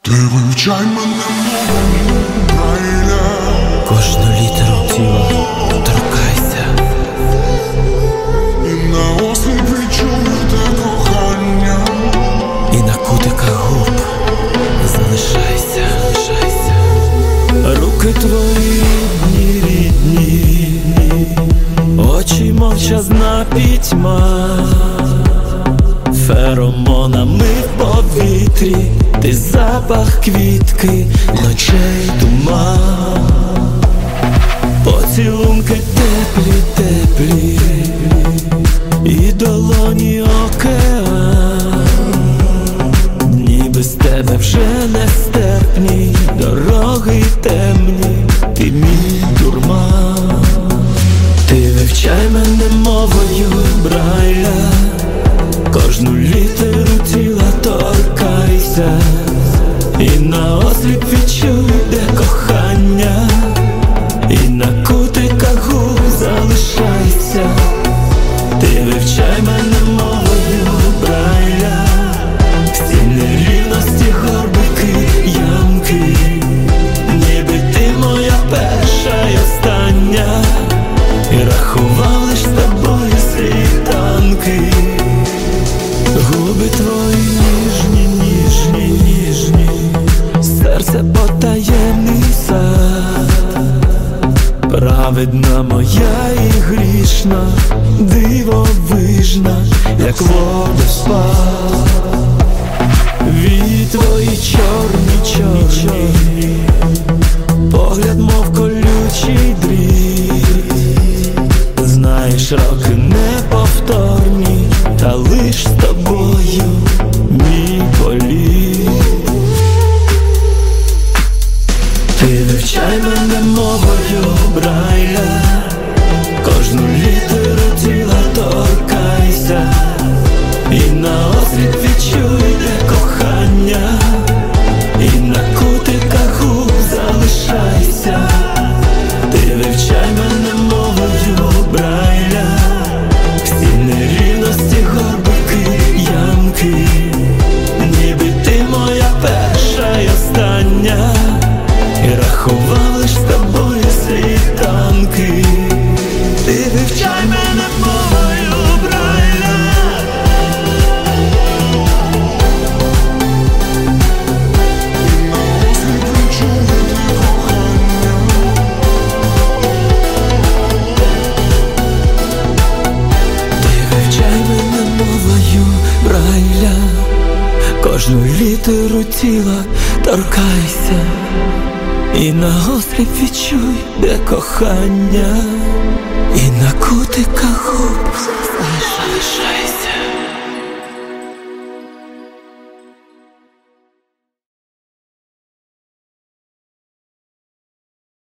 Ти вивчай мене мовою Брайля. Кожну літеру тіла торкайся. І на осліп відчуй те кохання. І на кутиках губ залишайся. Руки твої рідні, очі мовчазна пітьма, феромонами в повітрі, ти запах квітки, ночей туман, поцілунки теплі, і долоні океан. Дні без тебе вже нестерпні, дороги темні, ти мій дурман. Ти вивчай мене мовою Брайля, кожну літеру тіла торкайся. І на осліп відчуй, де кохання, і на кутиках губ залишайся. Ти вивчай мене мовою Брайля, всі нерівності, горбики, ямки, ніби ти моя перша й остання, і рахував лиш з тобою світанки. Губи твої ніжні, серце потаємний сад, праведна моя і грішна, дивовижна, як водоспад. Вії твої чорні, погляд мов колючий дріт. Знаєш, роки неповторні, та лиш з тобою мій політ. Ти вивчай мене мовою Брайля, кожну літеру тіла торкайся. І на осліп відчуй, де кохання, і на кутиках губ залишайся. Ти вивчай мене мовою Брайля, всі нерівності, горбики, ямки, ніби ти моя перша й остання, і рахував лиш з тобою світанки. Ти вивчай мене мовою Брайля. Брайля, кожну літеру тіла торкайся, і на осліп відчуй, де кохання, і на кутиках губ